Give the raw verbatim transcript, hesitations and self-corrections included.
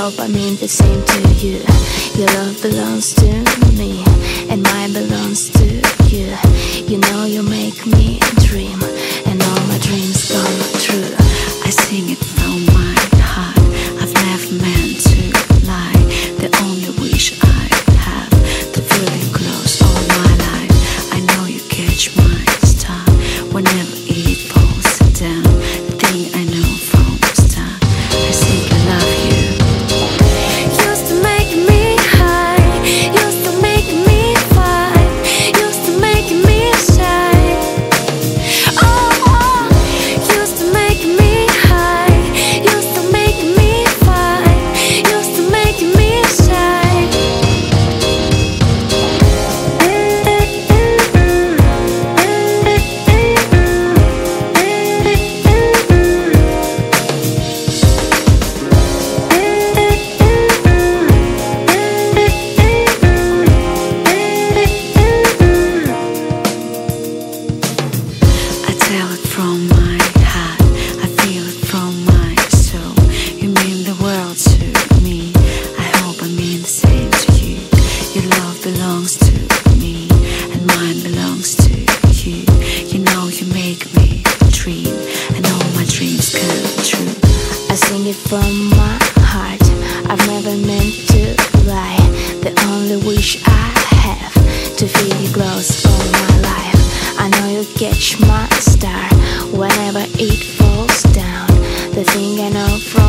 hope I mean the same to you. Your love belongs to me, and mine belongs to you. You know you make me dream, and all my dreams come true. I sing it from my heart. I've never meant to lie. The only wish I have, to feel you close all my life. I know you catch my star whenever it falls down. The thing I know from the start, I simply love you. Used to make me high, used to make me fight, used to make me shy. Oh, oh. Used to make me high, used to make me fight, used to make me shy. I tell it from my heart, I feel it from my soul. You mean the world to me, I hope I mean the same to you. Your love belongs to me, and mine belongs to you. You know you make me dream, and all my dreams come true. I sing it from my heart. I've never meant to lie. The only wish I have, to feel you close all my life. I know you catch my star whenever it falls down. The thing I know from